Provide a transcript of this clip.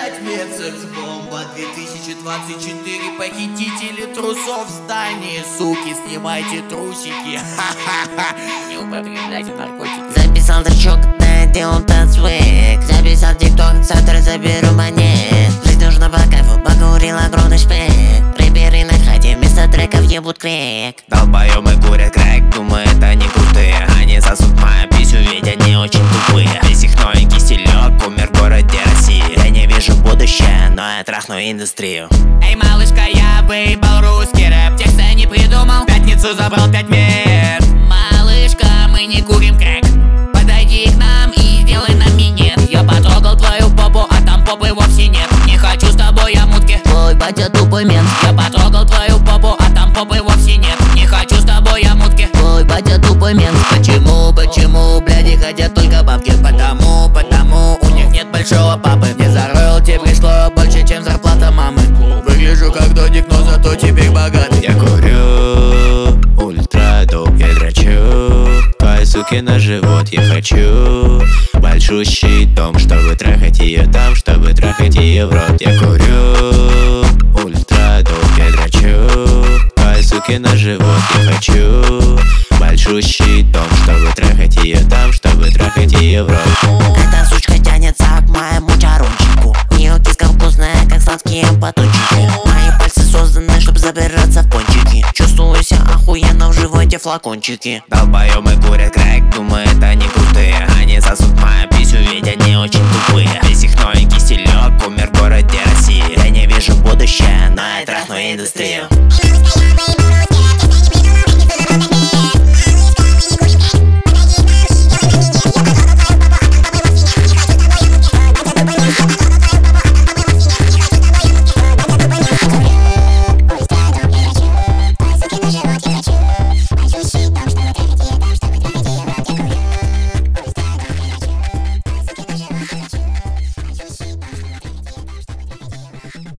5 месяцев бомба 2024. Похитители трусов в здании. Суки, снимайте трусики. Не употребляйте наркотики. Записал тречок, надел тацвик. Записал тикток, завтра заберу монет. Жизнь нужна по кайфу, покурил огромный шпек. Рэперы на хате, вместо треков ебут крек. Долбоёбы курят крэк, думают они крутые. Они сосут мою писю, ведь они очень тупые. Весь их новенький стилек умер в городе России. Я не вижу будущее, но я трахну индустрию. Эй, малышка, я выебал русский рэп. Текста не придумал, пятницу забрал 5 мер. Малышка, мы не курим крэк. Подойди к нам и сделай нам минет. Я потрогал твою попу, а там попы вовсе нет. Не хочу с тобой я мутки. Твой батя тупой мент. Я потрогал твою попу, а там попы вовсе нет. Не хочу с тобой я мутки. Твой батя тупой мент. Почему, бляди, хотят только бабки? Потому у них нет большого папы. Мне за роялти пришло больше, чем зарплата мамы. Выгляжу как додик, но зато теперь богатый. Я курю ультрадоп, я дрочу твои суки на живот я хочу. Большущий дом, чтобы трахать ее там, чтобы трахать ее в рот. Я курю ультрадоп, я дрочу твои суки на живот я хочу. Большущий дом, чтобы трахать ее там, чтобы трахать ее в рот. Эта сучка тянется к моему чарончику. Ее киска вкусная, как сладкие батончики. Мои пальцы созданы, чтобы забираться в пончики. Чувствую себя охуенно в животе флакончики. Долбоёбы курят крэк, думают они крутые. Они сосут мою писю, ведь они очень тупые. Весь их новый